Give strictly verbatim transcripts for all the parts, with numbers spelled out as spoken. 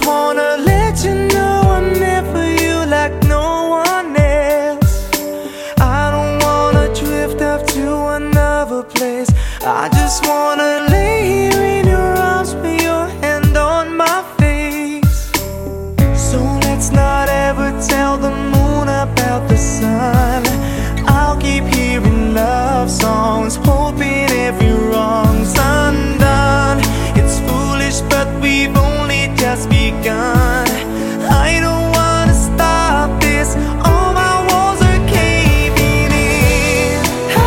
just wanna let you know I'm there for you like no one else. I don't wanna drift off to another place. I just wanna lay here in your arms with your hand on my face. So let's not ever tell the moon about the sun. I'll keep hearing love songs, hoping every wrong's undone. It's foolish, but we've only just begun. I don't wanna stop this. All my walls are caving in.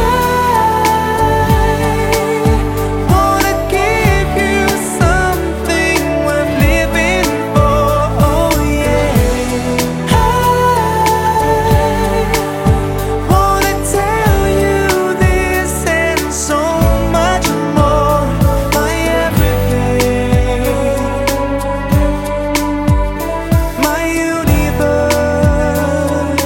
I wanna give you something worth living for. Oh yeah. I wanna tell you this and so much more. My everything, my universe.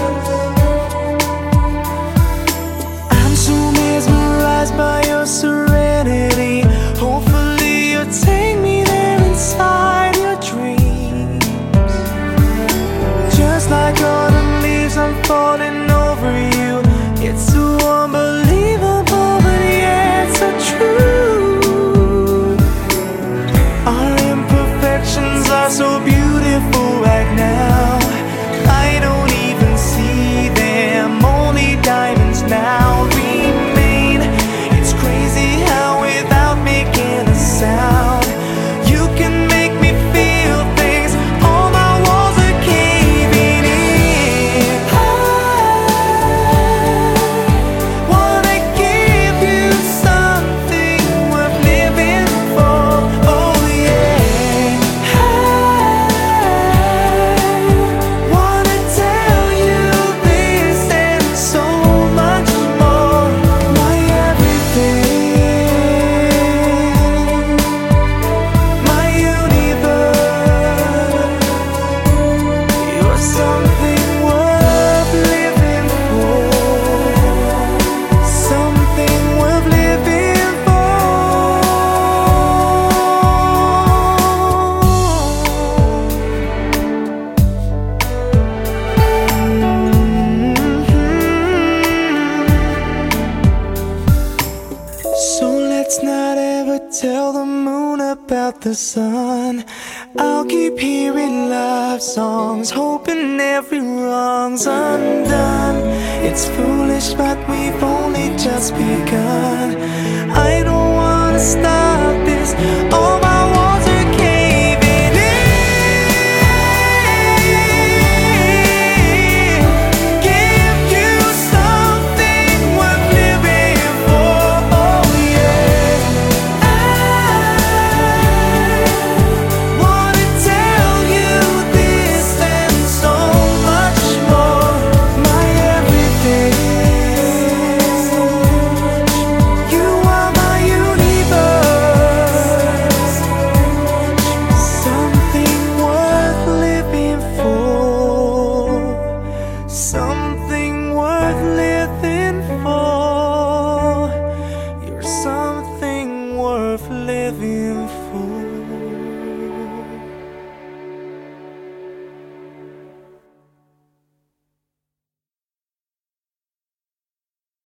I'm so mesmerized by your serenity. Hopefully you'll take me there inside your dreams. Just like autumn leaves, I'm falling over you. It's so unbelievable, but yet so true. Our imperfections are so beautiful right now. I don't even see them, only diamonds now remain. It's crazy how without making a sound, you can make me feel things. All my walls are caving in. I wanna give you something worth living for. Oh yeah. I wanna tell you this and so much more. My everything, my universe. You're something worth living for. Something worth living for. So let's not ever tell the moon about the sun. I'll keep hearing love songs, hoping every wrong's undone. It's foolish, but we've only just begun. I don't wanna stop this. Oh,